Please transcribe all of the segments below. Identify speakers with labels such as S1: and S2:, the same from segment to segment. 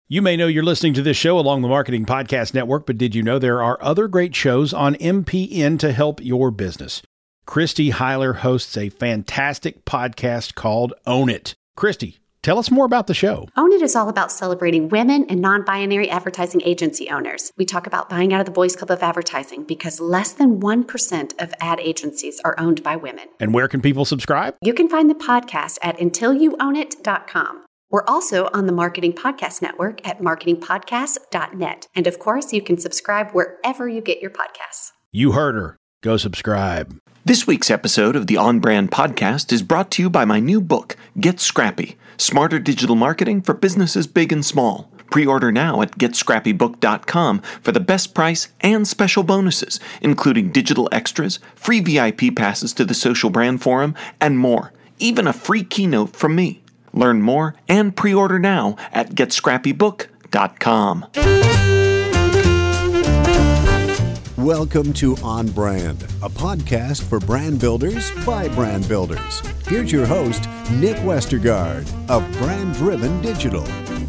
S1: You may know you're listening to this show along the Marketing Podcast Network, but did you know there are other great shows on MPN to help your business? Christy Heiler hosts a fantastic podcast called Own It. Christy, tell us more about the show.
S2: Own It is all about celebrating women and non-binary advertising agency owners. We talk about buying out of the Boys Club of Advertising because less than 1% of ad agencies are owned by women.
S1: And where can people subscribe?
S2: You can find the podcast at untilyouownit.com. We're also on the Marketing Podcast Network at marketingpodcast.net. And of course, you can subscribe wherever you get your podcasts.
S1: You heard her. Go subscribe.
S3: This week's episode of the On Brand Podcast is brought to you by my new book, Get Scrappy, Smarter Digital Marketing for Businesses Big and Small. Pre-order now at GetScrappyBook.com for the best price and special bonuses, including digital extras, free VIP passes to the Social Brand Forum, and more. Even a free keynote from me. Learn more and pre-order now at GetScrappyBook.com.
S4: Welcome to On Brand, a podcast for brand builders by brand builders. Here's your host, Nick Westergaard of Brand Driven Digital.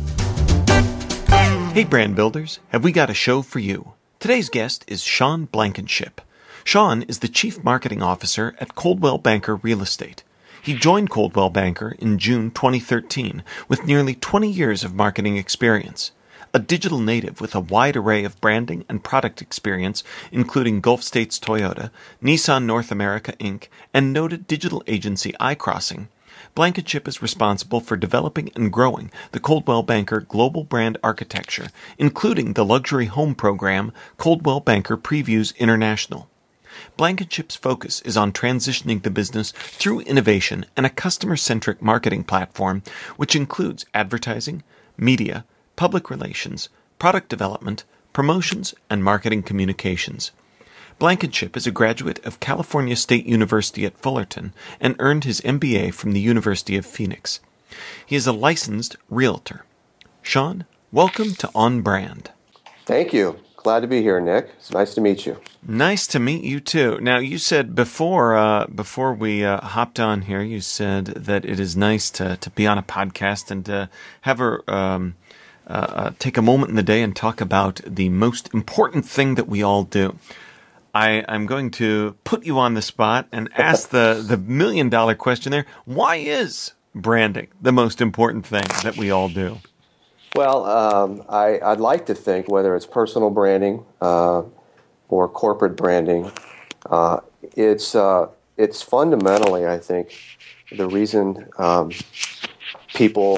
S3: Hey brand builders, have we got a show for you? Today's guest is Sean Blankenship. Sean is the Chief Marketing Officer at Coldwell Banker Real Estate. He joined Coldwell Banker in June 2013 with nearly 20 years of marketing experience. A digital native with a wide array of branding and product experience, including Gulf States Toyota, Nissan North America Inc., and noted digital agency iCrossing, Blankenship is responsible for developing and growing the Coldwell Banker global brand architecture, including the luxury home program Coldwell Banker Previews International. Blankenship's focus is on transitioning the business through innovation and a customer-centric marketing platform, which includes advertising, media, public relations, product development, promotions, and marketing communications. Blankenship is a graduate of California State University at Fullerton and earned his MBA from the University of Phoenix. He is a licensed realtor. Sean, welcome to On Brand.
S5: Thank you. Glad to be here, Nick. It's nice to meet you.
S3: Nice to meet you, too. Now, you said before we hopped on here, you said that it is nice to be on a podcast and to have take a moment in the day and talk about the most important thing that we all do. I'm going to put you on the spot and ask the million-dollar question there. Why is branding the most important thing that we all do?
S5: Well, I'd like to think whether it's personal branding or corporate branding, it's fundamentally, I think, the reason people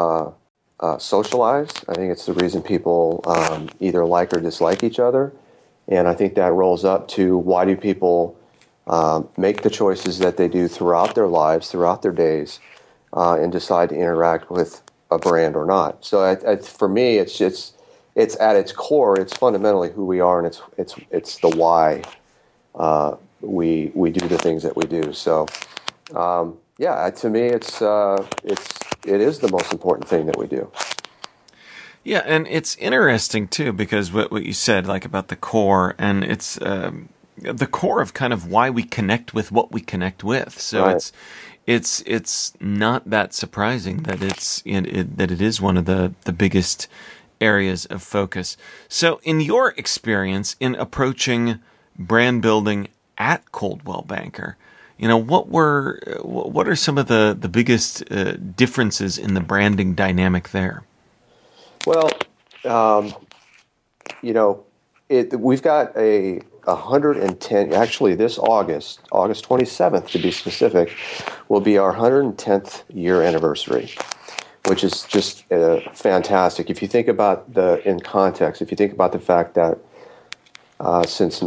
S5: socialize. I think it's the reason people either like or dislike each other. And I think that rolls up to why do people make the choices that they do throughout their lives, throughout their days, and decide to interact with a brand or not. So for me, it's at its core, it's fundamentally who we are, and it's the why we do the things that we do. So to me, it is the most important thing that we do.
S3: Yeah, and it's interesting too because what you said, like about the core, and it's the core of kind of why we connect with what we connect with. So right. It's not that surprising that it is one of the biggest areas of focus. So, in your experience in approaching brand building at Coldwell Banker, what are some of the biggest differences in the branding dynamic there?
S5: Well, we've got a 110, actually this August 27th to be specific, will be our 110th year anniversary, which is just fantastic. If you think about in context, if you think about the fact that since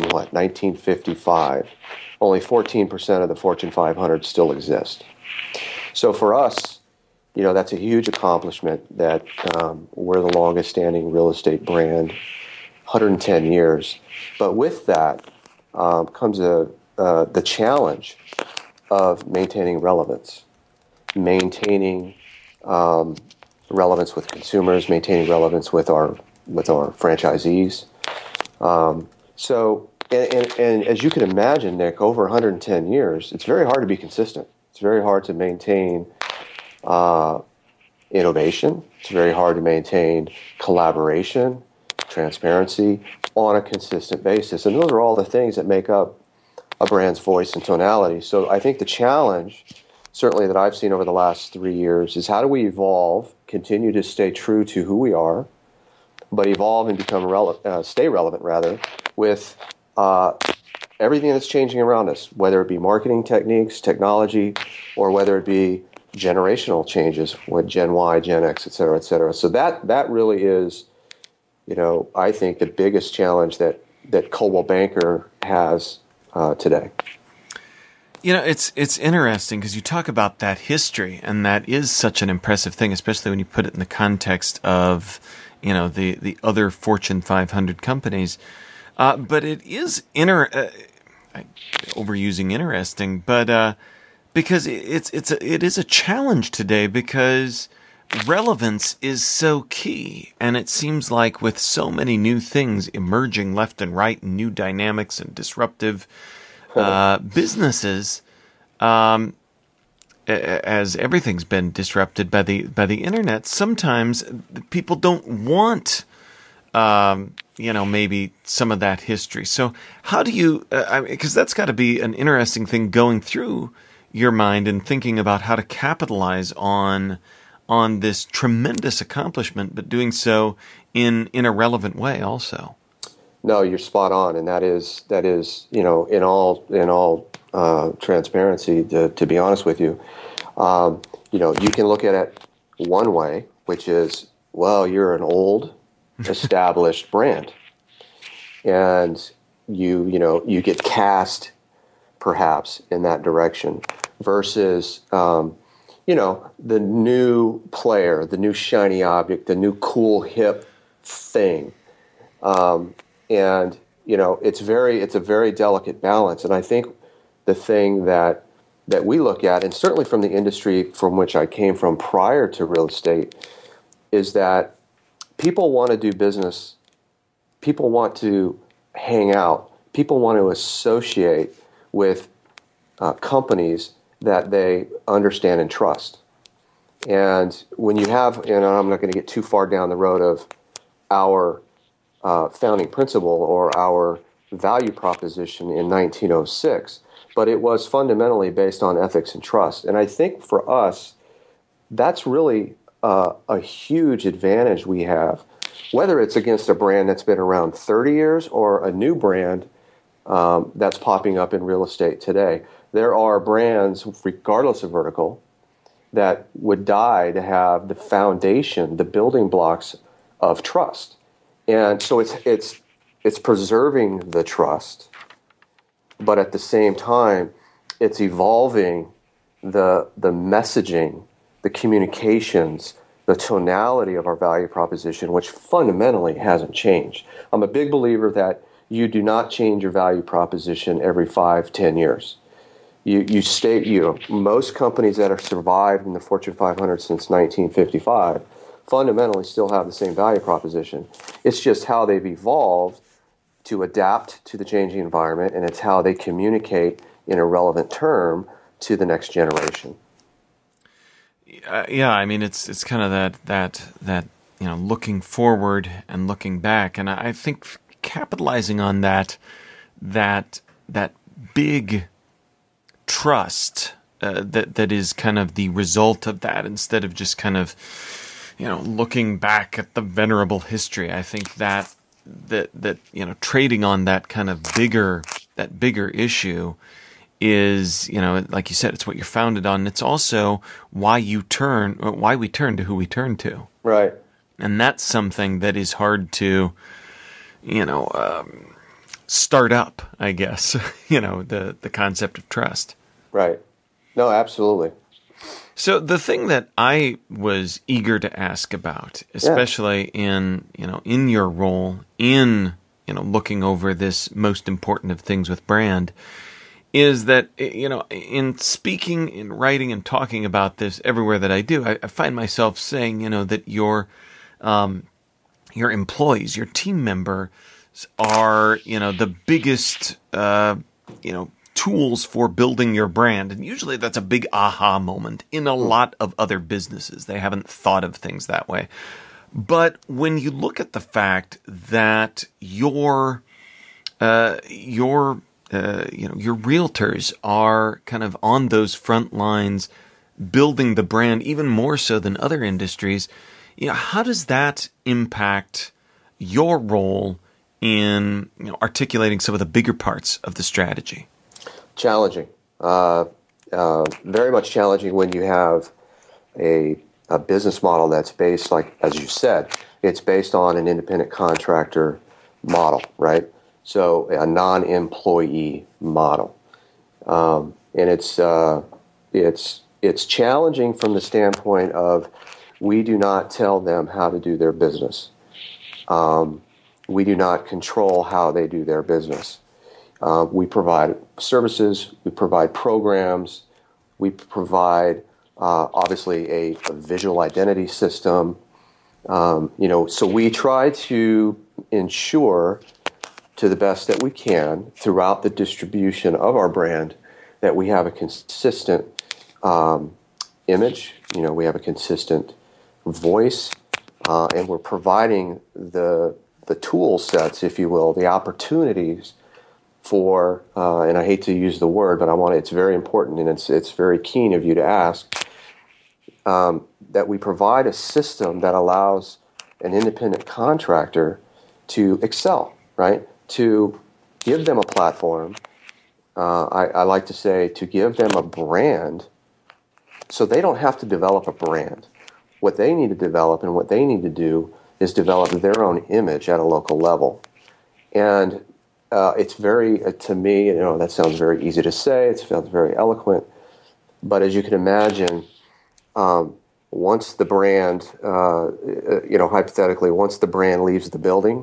S5: 1955, only 14% of the Fortune 500 still exist. So for us, that's a huge accomplishment that we're the longest standing real estate brand, 110 years. But with that comes the challenge of maintaining relevance, maintaining relevance with consumers, maintaining relevance with our franchisees. And as you can imagine, Nick, over 110 years, it's very hard to be consistent. It's very hard to maintain innovation. It's very hard to maintain collaboration, transparency on a consistent basis. And those are all the things that make up a brand's voice and tonality. So I think the challenge, certainly that I've seen over the last 3 years, is how do we evolve, continue to stay true to who we are, but evolve and become stay relevant rather with everything that's changing around us, whether it be marketing techniques, technology, or whether it be generational changes with Gen Y, Gen X, et cetera, et cetera. So that really is, I think the biggest challenge that Coldwell Banker has today.
S3: It's interesting because you talk about that history, and that is such an impressive thing, especially when you put it in the context of, the other Fortune 500 companies. But it is overusing interesting, but because it is a challenge today because relevance is so key, and it seems like with so many new things emerging left and right, and new dynamics and disruptive businesses, as everything's been disrupted by the internet, sometimes people don't want maybe some of that history. So how do you? Because that's got to be an interesting thing going through your mind and thinking about how to capitalize on this tremendous accomplishment, but doing so in a relevant way also.
S5: No, you're spot on, and that is in all transparency. To be honest with you, you can look at it one way, which is, well, you're an old, established brand, and you get cast perhaps in that direction versus the new player, the new shiny object, the new cool hip thing. And it's a very delicate balance. And I think the thing that we look at, and certainly from the industry from which I came from prior to real estate, is that people want to do business, people want to hang out, people want to associate with companies that they understand and trust. And when you have, and I'm not going to get too far down the road of our founding principle or our value proposition in 1906, but it was fundamentally based on ethics and trust. And I think for us, that's really a huge advantage we have, whether it's against a brand that's been around 30 years or a new brand that's popping up in real estate today. There are brands, regardless of vertical, that would die to have the foundation, the building blocks of trust. And so it's preserving the trust, but at the same time, it's evolving the messaging, the communications, the tonality of our value proposition, which fundamentally hasn't changed. I'm a big believer that you do not change your value proposition every 5-10 years. Most companies that have survived in the Fortune 500 since 1955 fundamentally still have the same value proposition. It's just how they've evolved to adapt to the changing environment, and it's how they communicate in a relevant term to the next generation.
S3: I mean, it's kind of that looking forward and looking back, and I think capitalizing on that big trust that is kind of the result of that, instead of just kind of looking back at the venerable history. I think that trading on that kind of bigger issue is, like you said, it's what you're founded on. It's also why we turn to who we turn to.
S5: Right.
S3: And that's something that is hard to, start up, I guess, the concept of trust.
S5: Right. No, absolutely.
S3: So the thing that I was eager to ask about, especially in your role in, looking over this most important of things with brand, is that, in speaking, in writing, and talking about this everywhere that I do, I find myself saying, that your employees, your team members are, the biggest, tools for building your brand. And usually that's a big aha moment in a lot of other businesses. They haven't thought of things that way. But when you look at the fact that your realtors are kind of on those front lines building the brand even more so than other industries, how does that impact your role in articulating some of the bigger parts of the strategy?
S5: Challenging. Very much challenging when you have a business model that's based, like, as you said, it's based on an independent contractor model, right? So a non-employee model. And it's challenging from the standpoint of we do not tell them how to do their business. We do not control how they do their business. We provide services, we provide programs, we provide obviously a visual identity system. So we try to ensure to the best that we can throughout the distribution of our brand that we have a consistent image, we have a consistent voice, and we're providing the tool sets, if you will, the opportunities for, and I hate to use the word, but it's very important, and it's very keen of you to ask, that we provide a system that allows an independent contractor to excel, right? To give them a platform, I like to say to give them a brand so they don't have to develop a brand. What they need to develop and what they need to do is develop their own image at a local level. And it's very, to me, that sounds very easy to say, it sounds very eloquent, but as you can imagine, once the brand, hypothetically, once the brand leaves the building,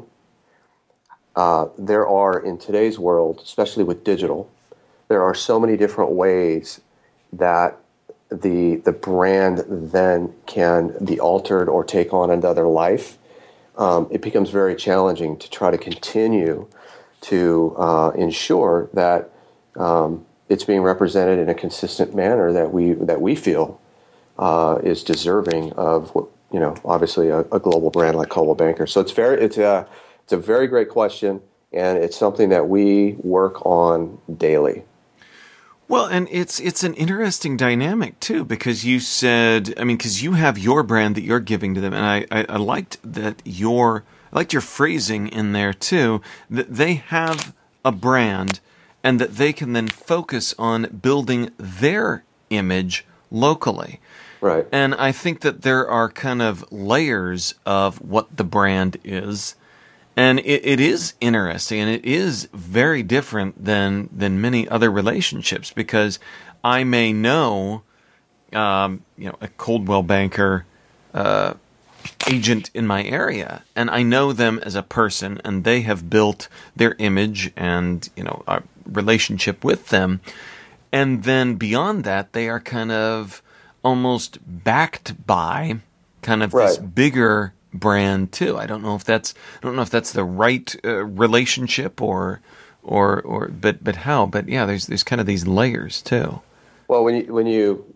S5: there are, in today's world, especially with digital, there are so many different ways that the brand then can be altered or take on another life. It becomes very challenging to try to continue to ensure that it's being represented in a consistent manner that we feel is deserving of what, obviously a global brand like Coldwell Banker. So it's a very great question, and it's something that we work on daily.
S3: Well, and it's an interesting dynamic too, because you said, because you have your brand that you're giving to them, and I liked that I liked your phrasing in there too, that they have a brand and that they can then focus on building their image locally.
S5: Right.
S3: And I think that there are kind of layers of what the brand is. And it is interesting, and it is very different than many other relationships, because I may know, a Coldwell Banker agent in my area, and I know them as a person, and they have built their image and a relationship with them, and then beyond that, they are kind of almost backed by kind of this bigger brand too. I don't know if that's the right relationship or but how. But yeah, there's kind of these layers too.
S5: Well, when you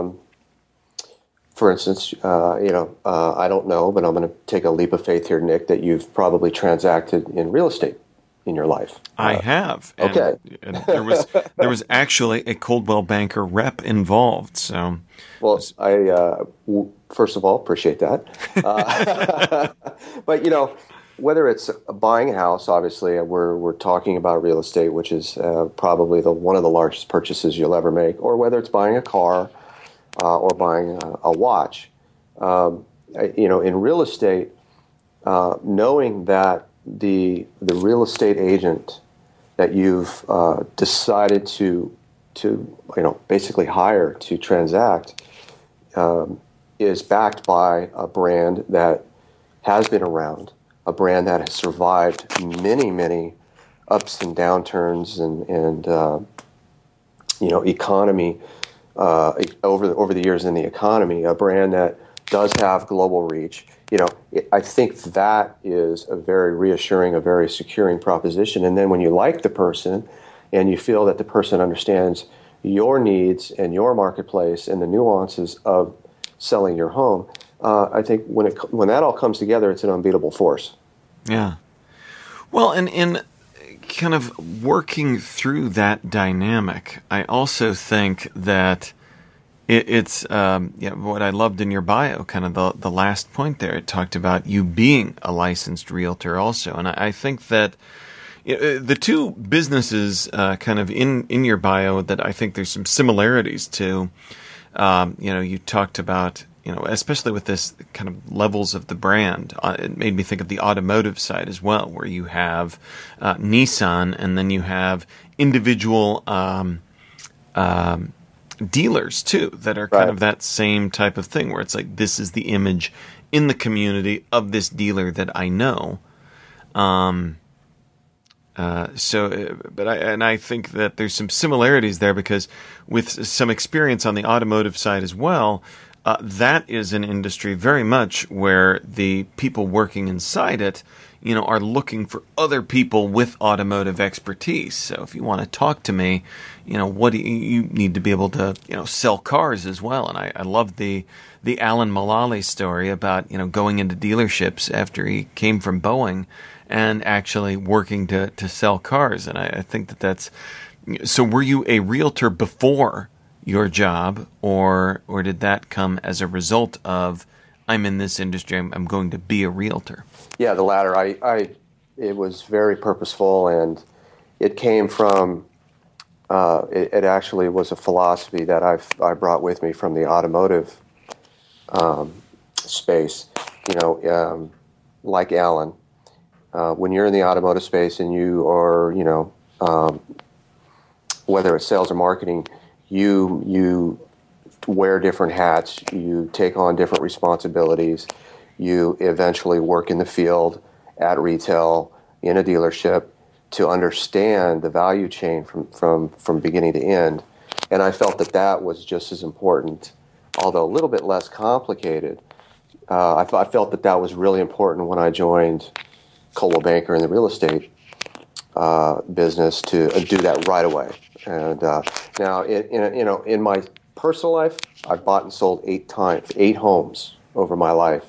S5: for instance, I don't know, but I'm going to take a leap of faith here, Nick, that you've probably transacted in real estate in your life.
S3: I have.
S5: Okay.
S3: And there was actually a Coldwell Banker rep involved. So,
S5: well, I first of all appreciate that. But whether it's buying a house, obviously we're talking about real estate, which is probably one of the largest purchases you'll ever make, or whether it's buying a car or buying a watch. In real estate, knowing that the real estate agent that you've decided to basically hire to transact is backed by a brand that has been around, a brand that has survived many, many ups and downturns and economy over the years in the economy, a brand that does have global reach. I think that is a very reassuring, a very securing proposition. And then when you like the person and you feel that the person understands your needs and your marketplace and the nuances of selling your home, I think when that all comes together, it's an unbeatable force.
S3: Yeah. Well, and in kind of working through that dynamic, I also think that it's what I loved in your bio, kind of the last point there. It talked about you being a licensed realtor also. And I think that the two businesses kind of in your bio that I think there's some similarities to, you talked about, especially with this kind of levels of the brand, it made me think of the automotive side as well, where you have Nissan and then you have individual dealers too that are kind of that same type of thing, where it's like, this is the image in the community of this dealer that I know. I think that there's some similarities there, because with some experience on the automotive side as well, that is an industry very much where the people working inside it, are looking for other people with automotive expertise. So if you want to talk to me, what do you need to be able to, sell cars as well. And I love the Alan Mulally story about, going into dealerships after he came from Boeing and actually working to sell cars. And I think that's, so were you a realtor before your job, or did that come as a result of, I'm in this industry, I'm going to be a realtor? Yeah, the latter.
S5: It was very purposeful, and it came from, it actually was a philosophy that I brought with me from the automotive space. Like Alan, when you're in the automotive space and you are, whether it's sales or marketing, you wear different hats, you take on different responsibilities, you eventually work in the field, at retail, in a dealership, to understand the value chain from beginning to end. And I felt that was just as important, although a little bit less complicated. I felt that was really important when I joined Coldwell Banker in the real estate business, to do that right away. And now, in my personal life, I've bought and sold 8 homes over my life.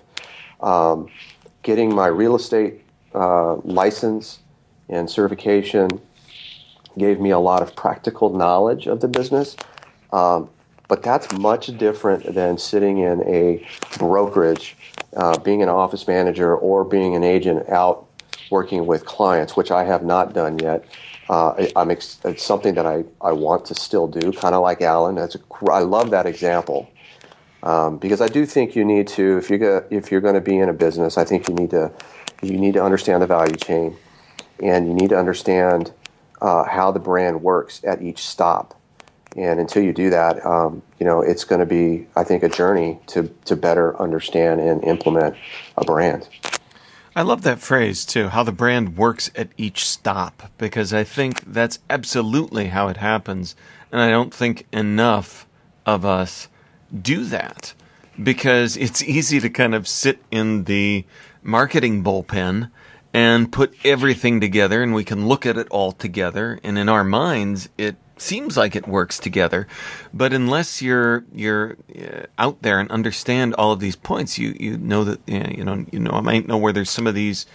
S5: Getting my real estate license and certification gave me a lot of practical knowledge of the business, but that's much different than sitting in a brokerage, being an office manager, or being an agent out working with clients, which I have not done yet. It's something that I want to still do, kind of like Alan. I love that example, because I do think you need to, if you're going to be in a business, I think you need to understand the value chain, and you need to understand how the brand works at each stop. And until you do that, it's going to be, I think, a journey to better understand and implement a brand.
S3: I love that phrase, too, how the brand works at each stop, because I think that's absolutely how it happens. And I don't think enough of us do that, because it's easy to kind of sit in the marketing bullpen and put everything together, and we can look at it all together. And in our minds, it seems like it works together, but unless you're out there and understand all of these points, you know that I might know where there's some of these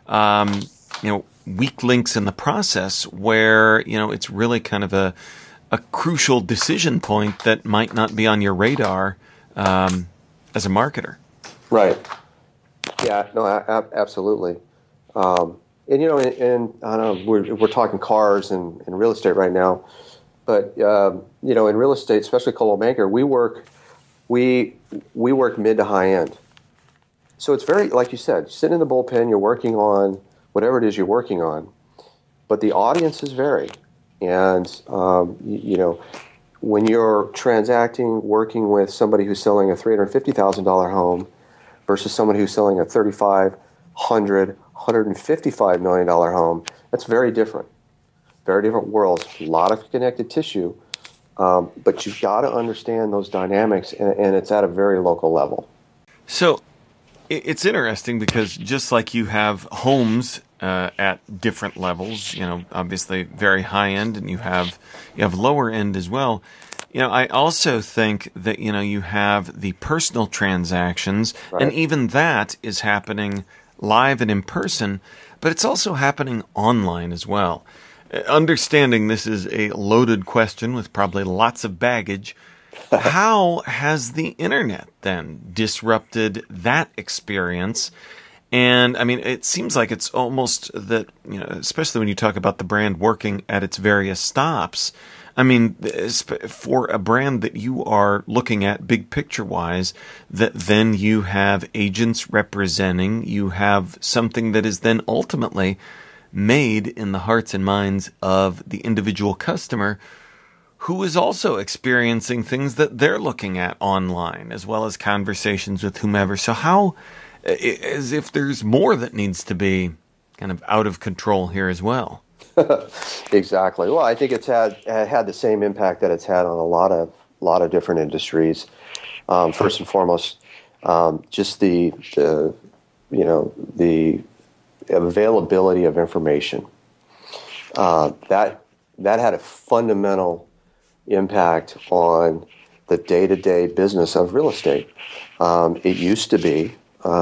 S3: weak links in the process where it's really kind of a crucial decision point that might not be on your radar as a marketer.
S5: Right. Yeah. No. Absolutely. And I don't know, we're talking cars and real estate right now. But in real estate, especially Coldwell Banker, we work mid to high end. So it's very, like you said, sit in the bullpen. You're working on whatever it is you're working on, but the audiences vary. And when you're transacting, working with somebody who's selling a $350,000 home versus someone who's selling a $3,500, $155 million home, that's very different. Very different worlds, a lot of connected tissue, but you've got to understand those dynamics, and it's at a very local level.
S3: So it's interesting because just like you have homes at different levels. Obviously very high end, and you have lower end as well. I also think that, you have the personal transactions, right, and even that is happening live and in person, but it's also happening online as well. Understanding this is a loaded question with probably lots of baggage, how has the internet then disrupted that experience? And I mean, it seems like it's almost that, especially when you talk about the brand working at its various stops. I mean, for a brand that you are looking at big picture wise, that then you have agents representing, you have something that is then ultimately made in the hearts and minds of the individual customer, who is also experiencing things that they're looking at online, as well as conversations with whomever. So how, as if there's more that needs to be kind of out of control here as well.
S5: Exactly. Well, I think it's had the same impact that it's had on a lot of different industries. First and foremost, just the availability of information. That had a fundamental impact on the day-to-day business of real estate. It used to be,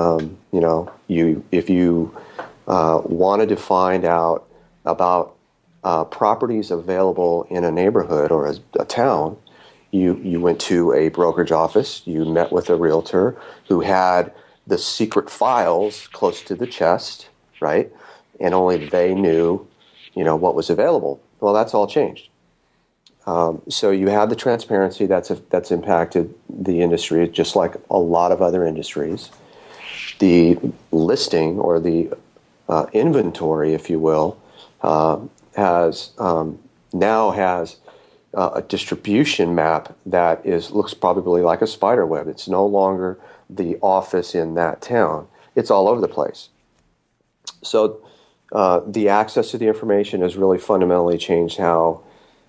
S5: if you wanted to find out about properties available in a neighborhood or a town, you went to a brokerage office, you met with a realtor who had the secret files close to the chest, right? And only they knew, what was available. Well, that's all changed. So you have the transparency that's impacted the industry, just like a lot of other industries. The listing or the inventory, if you will, has a distribution map that looks probably like a spider web. It's no longer the office in that town. It's all over the place. So the access to the information has really fundamentally changed how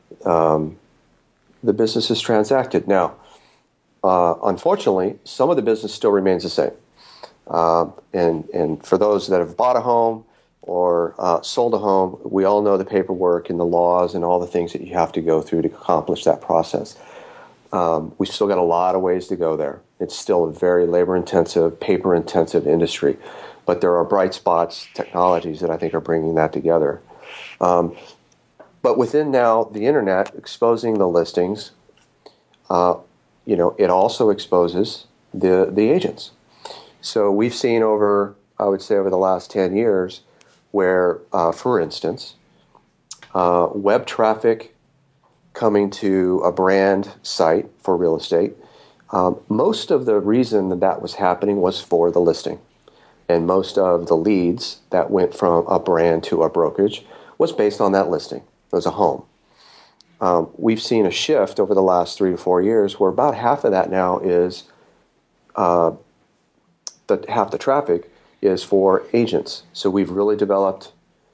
S5: the business is transacted. Now, unfortunately, some of the business still remains the same. And for those that have bought a home or sold a home, we all know the paperwork and the laws and all the things that you have to go through to accomplish that process. We've still got a lot of ways to go there. It's still a very labor-intensive, paper-intensive industry. But there are bright spots, technologies that I think are bringing that together. But within now the internet exposing the listings, it also exposes the agents. So we've seen over the last 10 years where, for instance, web traffic coming to a brand site for real estate, most of the reason that was happening was for the listing. And most of the leads that went from a brand to a brokerage was based on that listing. It was a home. We've seen a shift over the last 3 to 4 years where about half of that now is half the traffic is for agents. So we've really developed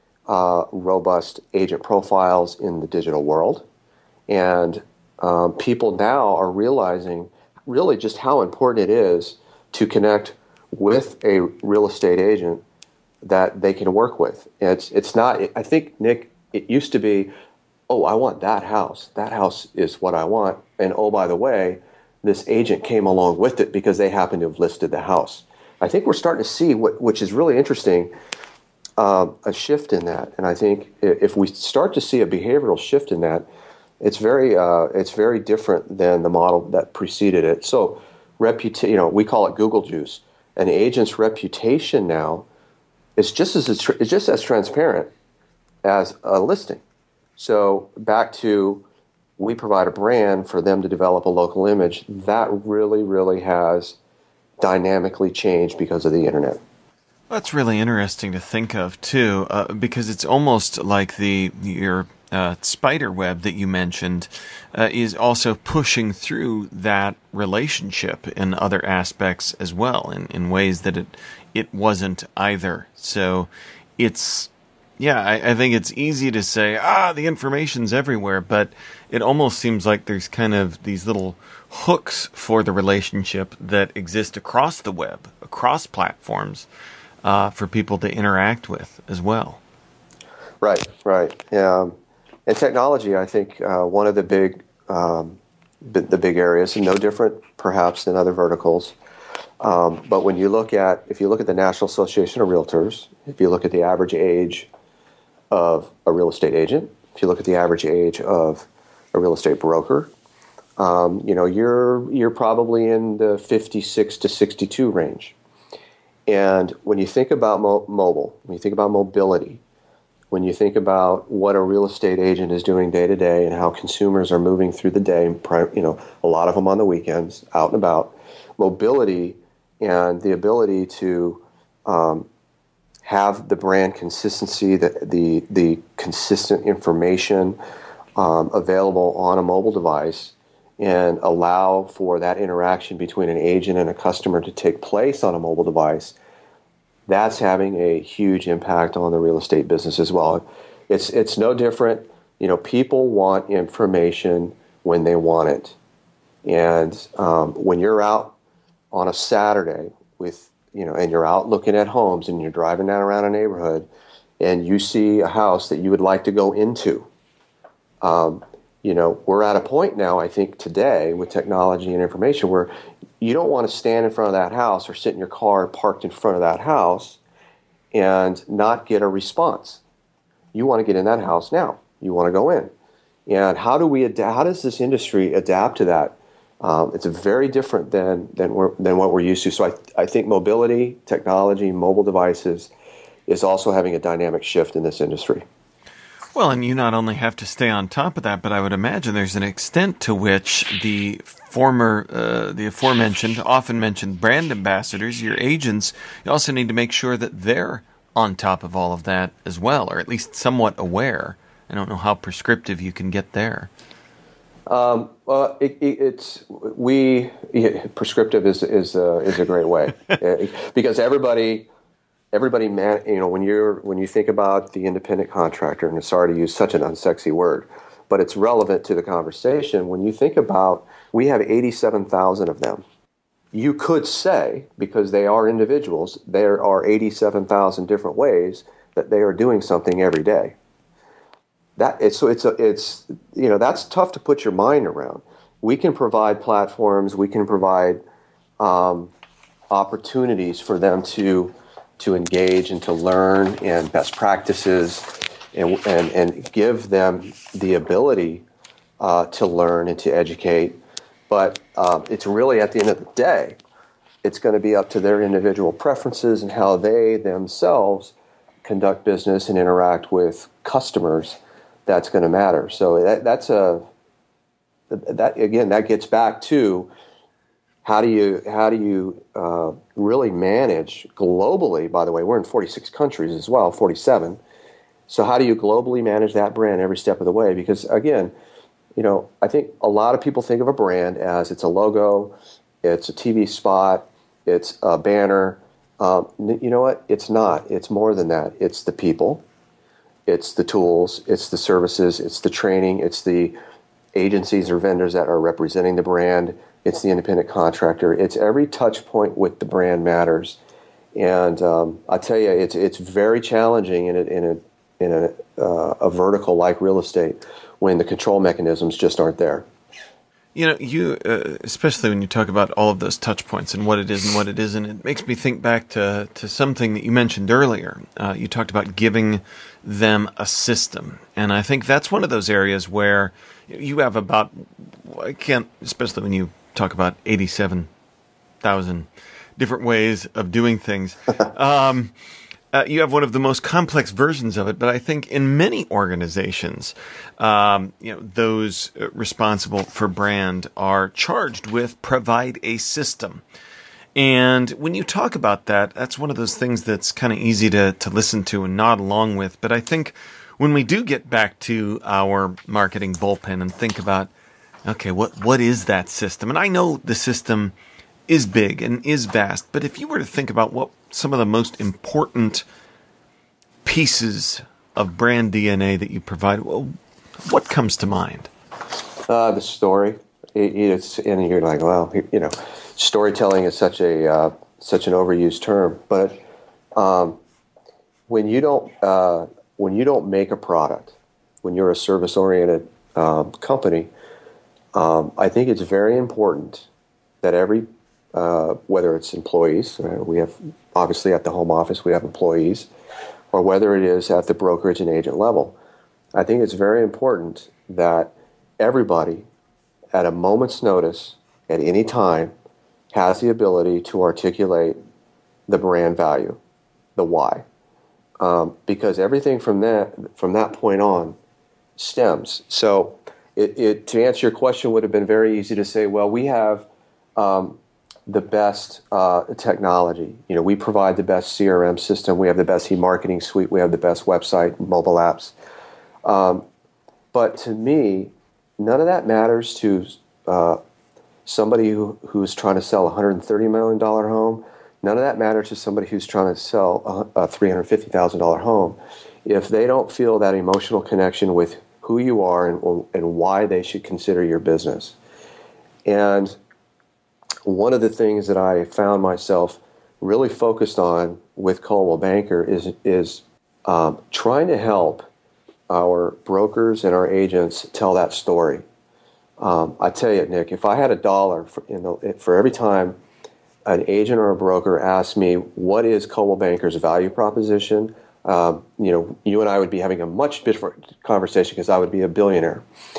S5: robust agent profiles in the digital world. And people now are realizing really just how important it is to connect with a real estate agent that they can work with. It's not, I think, Nick, it used to be, oh, I want that house. That house is what I want. And oh, by the way, this agent came along with it because they happen to have listed the house. I think we're starting to see, which is really interesting, a shift in that. And I think if we start to see a behavioral shift in that, it's very different than the model that preceded it. So, we call it Google juice. An agent's reputation now is just as transparent as a listing. So back to, we provide a brand for them to develop a local image. That really, really has dynamically changed because of the internet.
S3: That's really interesting to think of too, because it's almost like your spider web that you mentioned is also pushing through that relationship in other aspects as well, in ways that it wasn't either. So it's, I think it's easy to say, the information's everywhere, but it almost seems like there's kind of these little hooks for the relationship that exist across the web, across platforms, for people to interact with as well.
S5: Right. And technology, I think, one of the big areas, and no different perhaps than other verticals. But when you look at the National Association of Realtors, if you look at the average age of a real estate agent, if you look at the average age of a real estate broker, you're probably in the 56 to 62 range. And when you think about mobile, when you think about mobility, when you think about what a real estate agent is doing day to day and how consumers are moving through the day, a lot of them on the weekends, out and about, mobility and the ability to have the brand consistency, the consistent information available on a mobile device, and allow for that interaction between an agent and a customer to take place on a mobile device, that's having a huge impact on the real estate business as well. It's no different. People want information when they want it. And when you're out on a Saturday and you're out looking at homes and you're driving down around a neighborhood and you see a house that you would like to go into, we're at a point now, I think, today with technology and information where you don't want to stand in front of that house or sit in your car parked in front of that house and not get a response. You want to get in that house now. You want to go in. And how does this industry adapt to that? It's very different than what we're used to. So I think mobility, technology, mobile devices is also having a dynamic shift in this industry.
S3: Well, and you not only have to stay on top of that, but I would imagine there's an extent to which the aforementioned, often mentioned brand ambassadors, your agents, you also need to make sure that they're on top of all of that as well, or at least somewhat aware. I don't know how prescriptive you can get there. Prescriptive is a great way because everybody, when you think about the independent contractor, and sorry to use such an unsexy word, but it's relevant to the conversation. When you think about, we have 87,000 of them. You could say, because they are individuals, there are 87,000 different ways that they are doing something every day. That's tough to put your mind around. We can provide platforms, we can provide opportunities for them to engage and to learn and best practices and give them the ability to learn and to educate. But it's really, at the end of the day, it's going to be up to their individual preferences and how they themselves conduct business and interact with customers. That's going to matter. So that gets back to how do you really manage globally? By the way, we're in 46 countries as well, 47. So how do you globally manage that brand every step of the way? Because again, I think a lot of people think of a brand as it's a logo, it's a TV spot, it's a banner. You know what? It's not. It's more than that. It's the people. It's the tools, it's the services, it's the training, it's the agencies or vendors that are representing the brand, it's the independent contractor. It's every touch point with the brand matters. And I tell you, it's very challenging in a vertical like real estate when the control mechanisms just aren't there. You especially when you talk about all of those touch points and what it is and what it isn't, it makes me think back to something that you mentioned earlier. You talked about giving them a system. And I think that's one of those areas where you have about, especially when you talk about 87,000 different ways of doing things. You have one of the most complex versions of it, but I think in many organizations, those responsible for brand are charged with provide a system. And when you talk about that, that's one of those things that's kind of easy to listen to and nod along with. But I think when we do get back to our marketing bullpen and think about, okay, what is that system? And I know the system is big and is vast, but if you were to think about what some of the most important pieces of brand DNA that you provide, well, what comes to mind?
S5: The story. And you're like, well, storytelling is such an overused term, but When you don't make a product, when you're a service-oriented company, I think it's very important that every, whether it's employees, we have obviously at the home office we have employees, or whether it is at the brokerage and agent level, I think it's very important that everybody at a moment's notice at any time has the ability to articulate the brand value, the why. Because everything from that point on stems. So to answer your question would have been very easy to say, well, we have the best technology. We provide the best CRM system. We have the best e-marketing suite. We have the best website, mobile apps. But to me, none of that matters to somebody who's trying to sell a $130 million home. None of that matters to somebody who's trying to sell a $350,000 home. If they don't feel that emotional connection with who you are and why they should consider your business. And one of the things that I found myself really focused on with Coldwell Banker is trying to help our brokers and our agents tell that story. I tell you, Nick, if I had $1 for every time an agent or a broker asked me, what is Coldwell Banker's value proposition? You and I would be having a much different conversation because I would be a billionaire.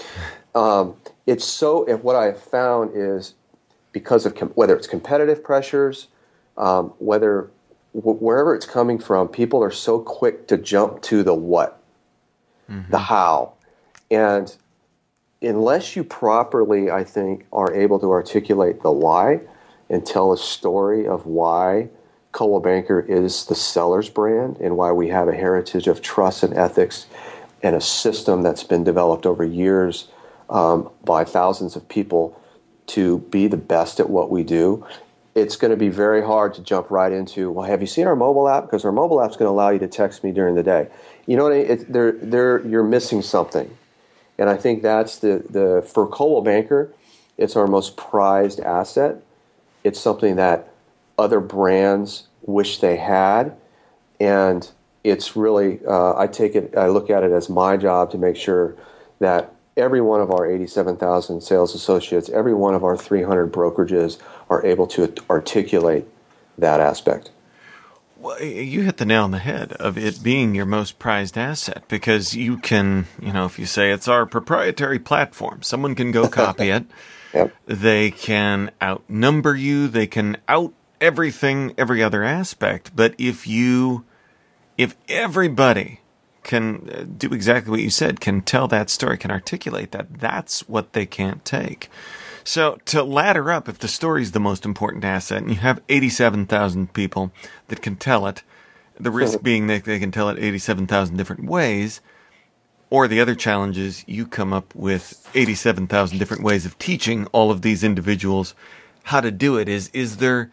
S5: What I have found is because of whether it's competitive pressures, wherever it's coming from, people are so quick to jump to the what, the how. And unless you properly, I think, are able to articulate the why and tell a story of why Coldwell Banker is the seller's brand and why we have a heritage of trust and ethics and a system that's been developed over years by thousands of people to be the best at what we do, it's going to be very hard to jump right into, well, have you seen our mobile app? Because our mobile app's going to allow you to text me during the day. You know what I mean? You're missing something. And I think that's for Coldwell Banker, it's our most prized asset. It's something that other brands wish they had, and it's really I look at it as my job to make sure that every one of our 87,000 sales associates, every one of our 300 brokerages are able to articulate that aspect.
S3: Well, you hit the nail on the head of it being your most prized asset, because you can, if you say it's our proprietary platform, someone can go copy it. Yep. They can outnumber you. They can out everything, every other aspect. But if everybody can do exactly what you said, can tell that story, can articulate that, that's what they can't take. So to ladder up, if the story is the most important asset and you have 87,000 people that can tell it, the risk being that they can tell it 87,000 different ways, or the other challenge is you come up with 87,000 different ways of teaching all of these individuals how to do it. Is there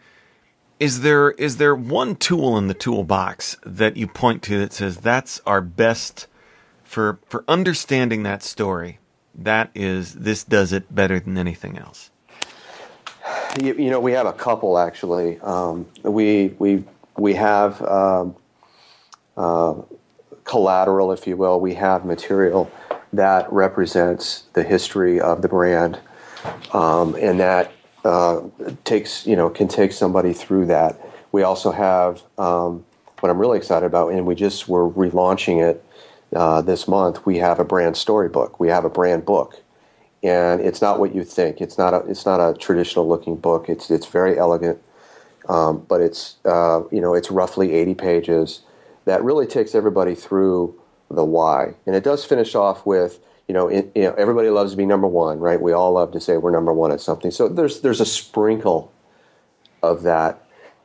S3: one tool in the toolbox that you point to that says that's our best for understanding that story? This does it better than anything else.
S5: We have a couple actually. We have collateral, if you will. We have material that represents the history of the brand, and that can take somebody through that. We also have what I'm really excited about, and we're relaunching it this month. We have a brand storybook. We have a brand book, and it's not what you think. It's not a traditional looking book. It's very elegant, but it's roughly 80 pages that really takes everybody through the why. And it does finish off with, everybody loves to be number one, right? We all love to say we're number one at something. So there's a sprinkle of that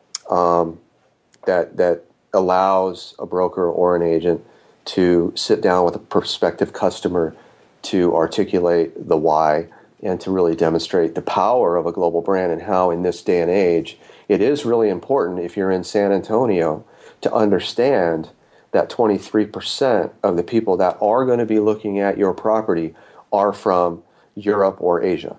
S5: that allows a broker or an agent to sit down with a prospective customer to articulate the why and to really demonstrate the power of a global brand and how in this day and age it is really important, if you're in San Antonio, to understand that 23% of the people that are going to be looking at your property are from Europe or Asia.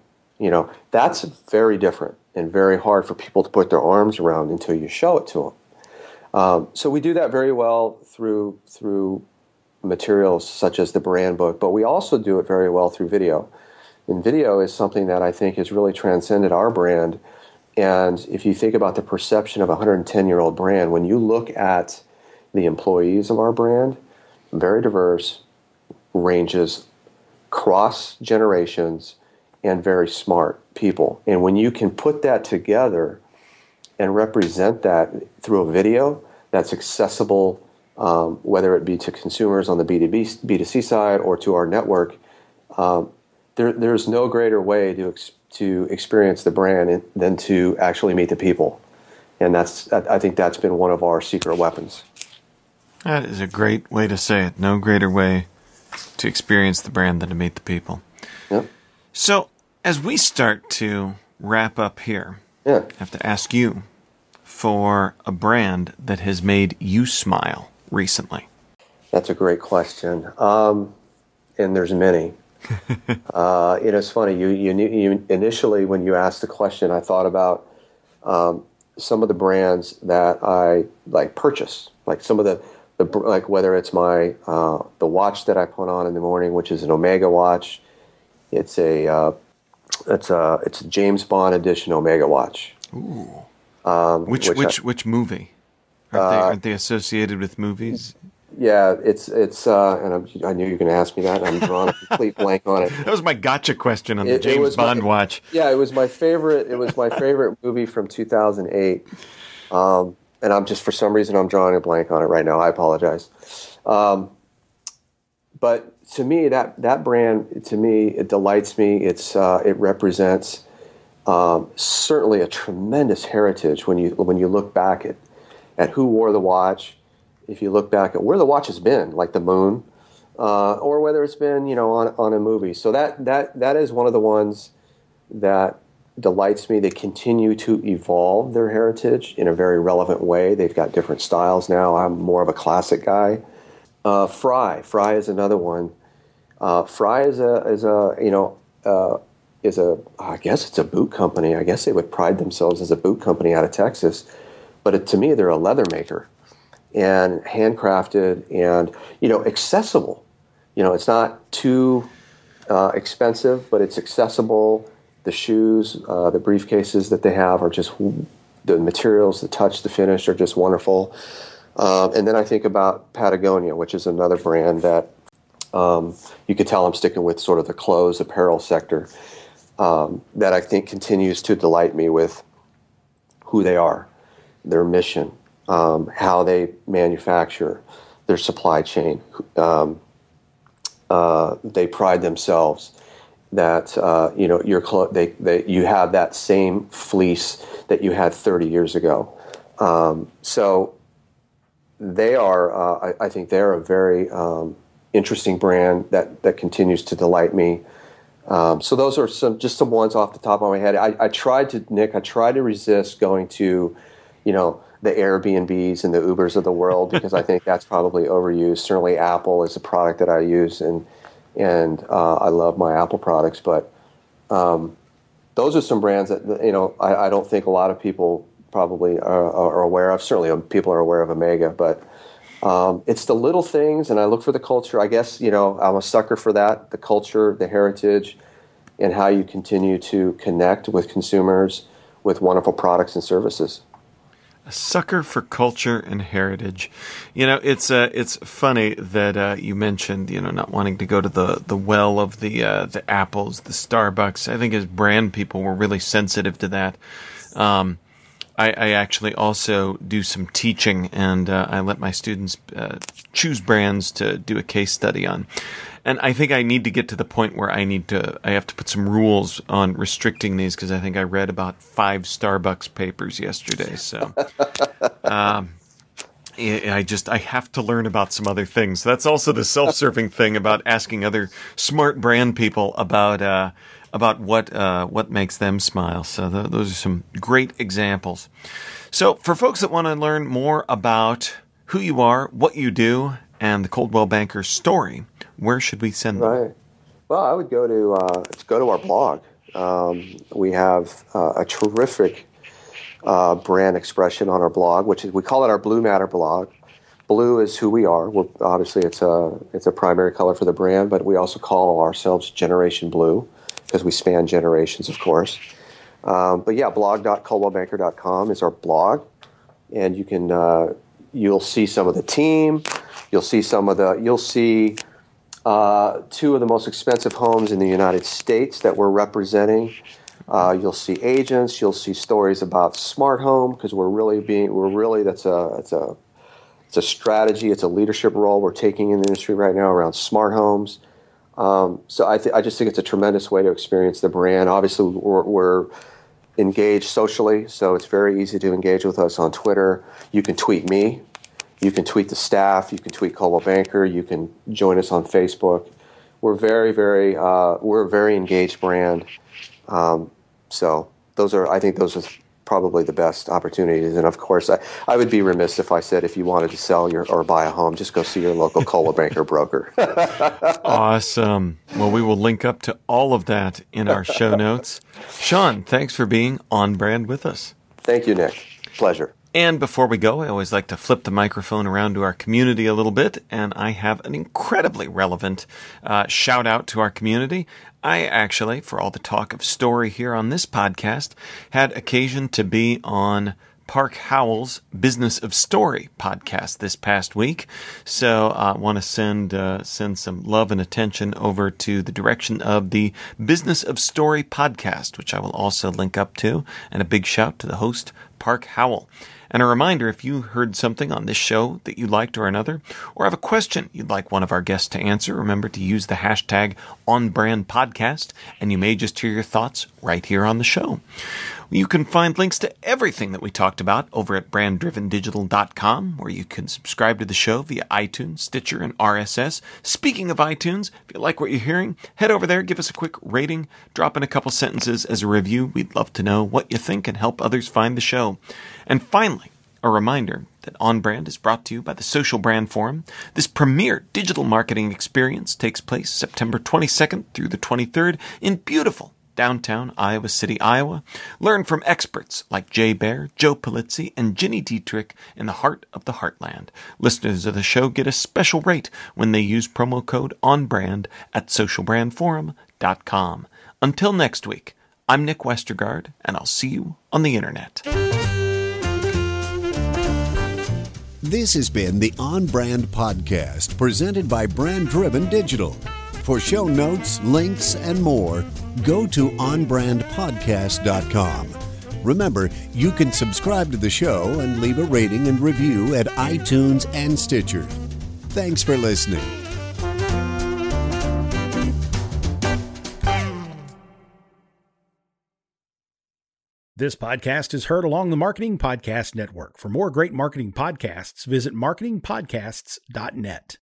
S5: That's very different and very hard for people to put their arms around until you show it to So we do that very well through materials such as the brand book, but we also do it very well through video. And video is something that I think has really transcended our brand. And if you think about the perception of a 110-year-old brand, when you look at the employees of our brand, very diverse, ranges, cross generations, and very smart people. And when you can put that together and represent that through a video that's accessible, whether it be to consumers on the B2C side or to our network, there's no greater way to experience the brand than to actually meet the people. And I think that's been one of our secret weapons.
S3: That is a great way to say it. No greater way to experience the brand than to meet the people.
S5: Yep.
S3: So, as we start to wrap up here, I have to ask you for a brand that has made you smile recently.
S5: That's a great question. And there's many. It's funny. You initially, when you asked the question, I thought about some of the brands that I purchase, like some of the whether it's my the watch that I put on in the morning, which is an Omega watch. It's a James Bond edition Omega watch.
S3: Ooh. Which movie? Aren't they associated with movies?
S5: Yeah, it's and I knew you were going to ask me that. And I'm drawing a complete blank on it.
S3: That was my gotcha question on the James Bond watch.
S5: Yeah, it was my favorite. It was my favorite movie from 2008. And I'm just, for some reason, I'm drawing a blank on it right now. I apologize. But to me, that brand, to me, it delights me. It represents certainly a tremendous heritage when you look back at who wore the watch. If you look back at where the watch has been, like the moon, or whether it's been on a movie. So that is one of the ones that delights me. They continue to evolve their heritage in a very relevant way. They've got different styles now. I'm more of a classic guy. Fry is another one. Fry is I guess it's a boot company. I guess they would pride themselves as a boot company out of Texas, but to me, they're a leather maker and handcrafted and accessible. It's not too expensive, but it's accessible. The shoes, the briefcases that they have are just, the materials, the touch, the finish are just wonderful. And then I think about Patagonia, which is another brand that you could tell I'm sticking with sort of the clothes apparel sector, that I think continues to delight me with who they are, their mission, how they manufacture, their supply chain. They pride themselves that you have that same fleece that you had 30 years ago. So they are, I think they're a very interesting brand that continues to delight me. So those are some ones off the top of my head. I tried to resist going to, the Airbnbs and the Ubers of the world, because I think that's probably overused. Certainly Apple is a product that I use, and I love my Apple products, but those are some brands that I don't think a lot of people probably are aware of. Certainly people are aware of Omega, but it's the little things, and I look for the culture. I guess I'm a sucker for that, the culture, the heritage, and how you continue to connect with consumers with wonderful products and services.
S3: A sucker for culture and heritage. It's funny that you mentioned not wanting to go to the well of the Apples, the Starbucks. I think as brand people, we're really sensitive to that. I actually also do some teaching, and I let my students choose brands to do a case study on. And I think I need to get to the point where I have to put some rules on restricting these, because I think I read about 5 Starbucks papers yesterday. So I have to learn about some other things. That's also the self-serving thing about asking other smart brand people about what makes them smile. So those are some great examples. So for folks that want to learn more about who you are, what you do, and the Coldwell Banker story, where should we send them?
S5: Right. Well, I would go to our blog. We have a terrific brand expression on our blog, which is, we call it our Blue Matter blog. Blue is who we are. Obviously, it's a primary color for the brand, but we also call ourselves Generation Blue because we span generations, of course. But yeah, blog.coldwellbanker.com is our blog, and you can you'll see some of the team. You'll see two of the most expensive homes in the United States that we're representing. You'll see agents. You'll see stories about smart home because it's a strategy. It's a leadership role we're taking in the industry right now around smart homes. So I just think it's a tremendous way to experience the brand. Obviously, we're engaged socially, so it's very easy to engage with us on Twitter. You can tweet me. You can tweet the staff. You can tweet Coldwell Banker. You can join us on Facebook. We're we're a very engaged brand. So I think those are probably the best opportunities. And of course, I would be remiss if I said if you wanted to sell or buy a home, just go see your local Coldwell Banker broker.
S3: Awesome. Well, we will link up to all of that in our show notes. Sean, thanks for being on brand with us.
S5: Thank you, Nick. Pleasure.
S3: And before we go, I always like to flip the microphone around to our community a little bit, and I have an incredibly relevant shout out to our community. I actually, for all the talk of story here on this podcast, had occasion to be on Park Howell's Business of Story podcast this past week. So I want to send some love and attention over to the direction of the Business of Story podcast, which I will also link up to, and a big shout to the host, Park Howell. And a reminder, if you heard something on this show that you liked or another, or have a question you'd like one of our guests to answer, remember to use the hashtag OnBrandPodcast, and you may just hear your thoughts right here on the show. You can find links to everything that we talked about over at branddrivendigital.com, where you can subscribe to the show via iTunes, Stitcher, and RSS. Speaking of iTunes, if you like what you're hearing, head over there, give us a quick rating, drop in a couple sentences as a review. We'd love to know what you think and help others find the show. And finally, a reminder that On Brand is brought to you by the Social Brand Forum. This premier digital marketing experience takes place September 22nd through the 23rd in beautiful downtown Iowa City, Iowa. Learn from experts like Jay Baer, Joe Polizzi, and Ginny Dietrich in the heart of the heartland. Listeners of the show get a special rate when they use promo code ONBRAND at socialbrandforum.com. Until next week, I'm Nick Westergaard, and I'll see you on the internet.
S4: This has been the On Brand Podcast, presented by Brand Driven Digital. For show notes, links, and more, go to onbrandpodcast.com. Remember, you can subscribe to the show and leave a rating and review at iTunes and Stitcher. Thanks for listening.
S1: This podcast is heard along the Marketing Podcast Network. For more great marketing podcasts, visit marketingpodcasts.net.